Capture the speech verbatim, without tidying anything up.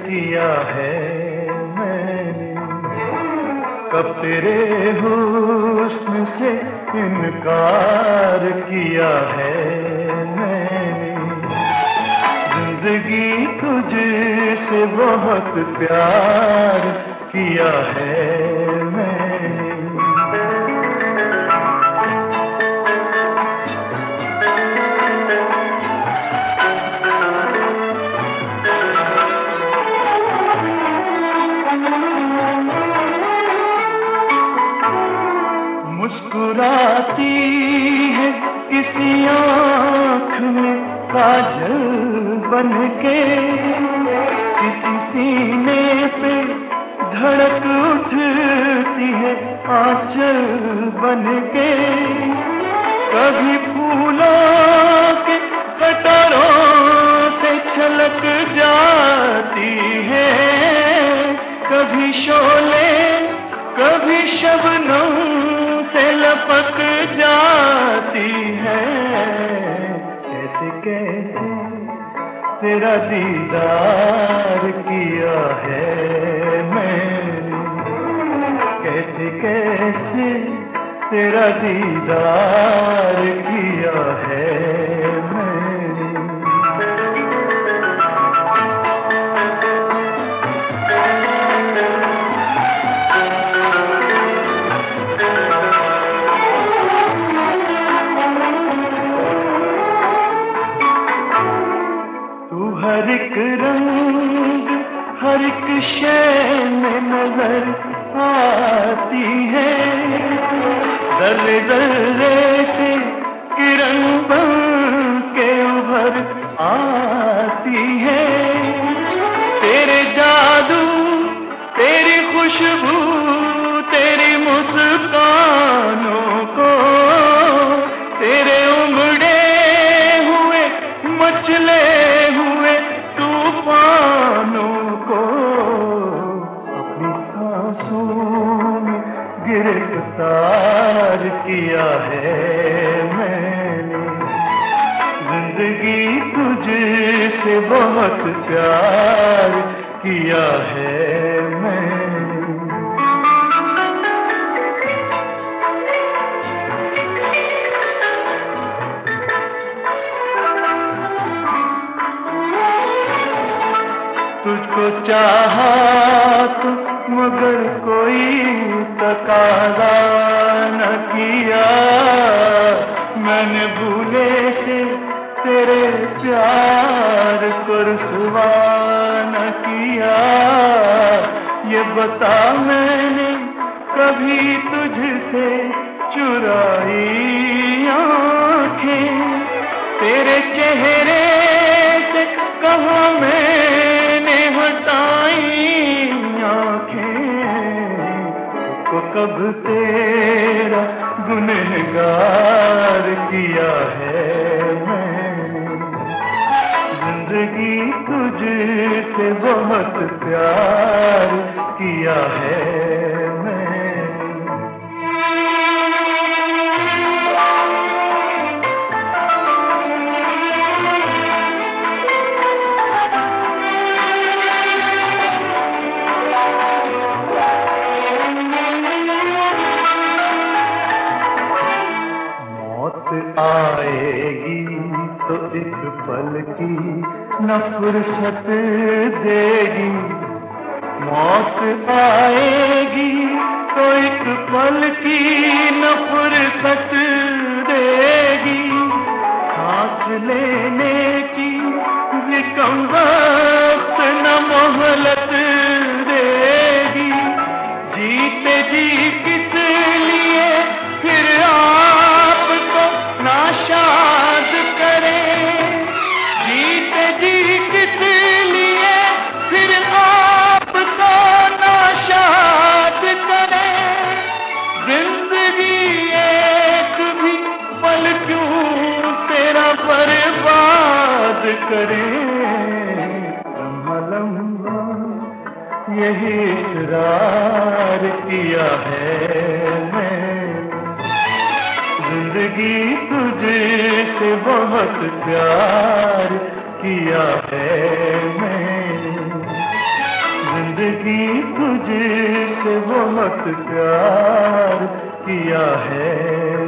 किया है मैंने, कब तेरे हुस्न से इनकार किया है मैंने। जिंदगी तुझसे बहुत प्यार किया है मैंने। मुस्कुराती है किसी आँख में काजल बनके, किसी सीने पे धड़क उठती है आंचल बनके। कभी फूलों के कटोरों से छलक जाती है, कभी शोले कभी शबनम से लपक जाती है। कैसे कैसे तेरा दीदार किया है मैंने, कैसे कैसे तेरा दीदार किया है मैंने। हर एक रंग हर एक शय में नजर आती है, दर्रे दर्रे से किरण बन के उभर आती है। तेरे जादू तेरी खुशबू तेरी मुस्कानों को, तेरे उमड़े हुए मचले हुए तूफानों को अपनी सांसों में गिरफ्तार किया है मैंने। जिंदगी तुझसे बहुत प्यार किया है मैंने। तुझको चाहा तो मगर कोई तकाज़ा न किया, मैंने भूले से तेरे प्यार को रुसवा न किया। ये बता मैंने कभी तुझसे चुराई आँखें, तेरे चेहरे से कहाँ मैंने हटाई आँखें। को कब तेरा गुनहगार किया है मैंने, जिंदगी तुझसे बहुत प्यार किया है मैंने। आएगी तो एक पल की न फुर्सत देगी, मौत आएगी तो एक पल की न फुर्सत देगी। सांस लेने की भी कम वक्त न मोहलत देगी। जीते जी किस लिए फिर आपको नाशाद करे, जीते जी किस लिए फिर आपको नाशाद करे। जिंदगी एक भी पल क्यों तेरा बर्बाद करे। लम्हा लम्हा यही इकरार किया है मैंने, जिंदगी तुझसे बहुत प्यार किया है मैंने। जिंदगी तुझसे बहुत प्यार किया है।